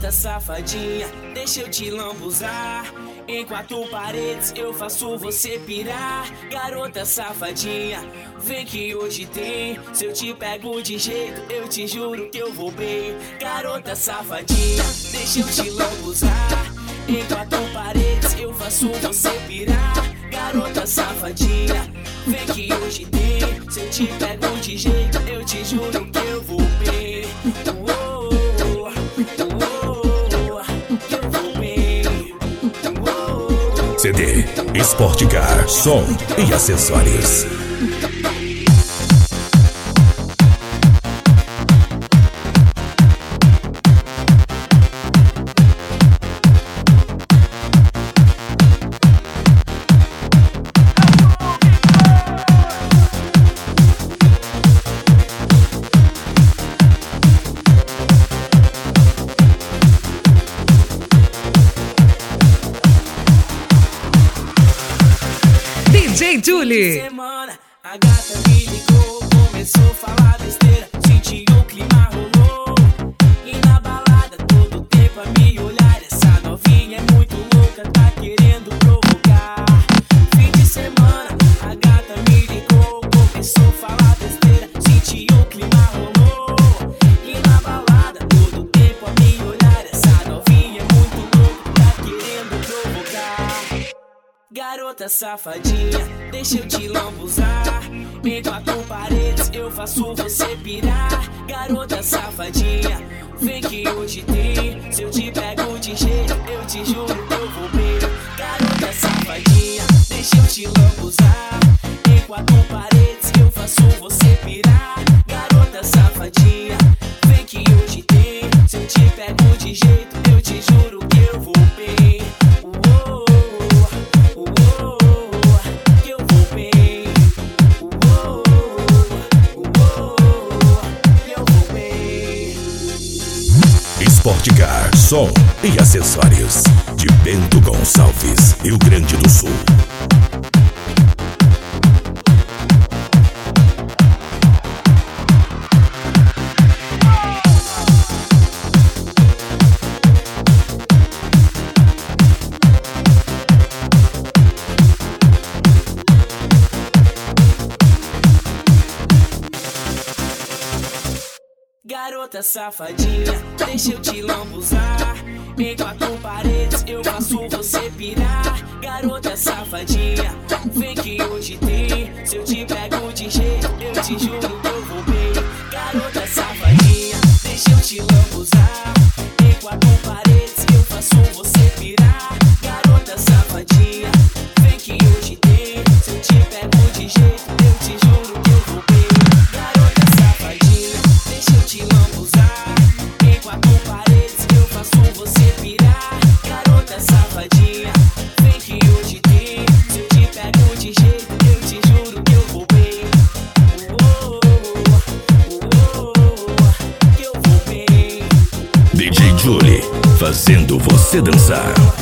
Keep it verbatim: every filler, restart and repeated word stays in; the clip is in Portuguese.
Garota safadinha, deixa eu te lambuzar. Em quatro paredes eu faço você pirar. Garota safadinha, vem que hoje tem. Se eu te pego de jeito, eu te juro que eu vou bem. Garota safadinha, deixa eu te lambuzar. Em quatro paredes eu faço você pirar. Garota safadinha, vem que hoje tem. Se eu te pego de jeito, eu te juro que eu vou bem. Uou, uou, uou, que eu vou bem. Uou. C D, Sportcar, som e acessórios. D J Julie. Semana, a gata me ligou, começou a falar besteira, sentiu o clima rolou. E na balada todo tempo a me olhar, essa novinha é muito louca, tá querendo provocar. Fim de semana, a gata me ligou, começou a falar besteira, sentiu o clima rolou. E na balada todo tempo a me olhar, essa novinha é muito louca, tá querendo provocar. Garota safadinha, deixa eu te lambuzar. Em quatro paredes eu faço você pirar. Garota safadinha, vem que hoje tem. Se eu te pego de jeito, eu te juro que eu vou bem. Garota safadinha, deixa eu te lambuzar. Em quatro paredes eu faço você pirar. Garota safadinha, vem que hoje tem. Se eu te pego de jeito, eu te juro que eu vou bem. Uou. Sportcar, som e acessórios de Bento Gonçalves, Rio Grande do Sul. Garota safadinha, deixa eu te lambuzar. Em quatro paredes eu faço você pirar. Garota safadinha, vem que hoje tem. Se eu te pego de jeito, eu te juro que eu vou bem. Garota safadinha, deixa eu te lambuzar. Em quatro paredes eu faço você pirar. Garota safadinha, vem que hoje tem. Se eu te pego de jeito, eu te juro que eu vou bem. Garota safadinha, deixa eu te lambuzar. Em quatro paredes eu faço você pirar. Garota safadinha, vem que hoje tem. Se eu te pego de jeito, eu te juro que eu vou bem. Uou, uou, que eu vou bem. D J Julie, fazendo você dançar.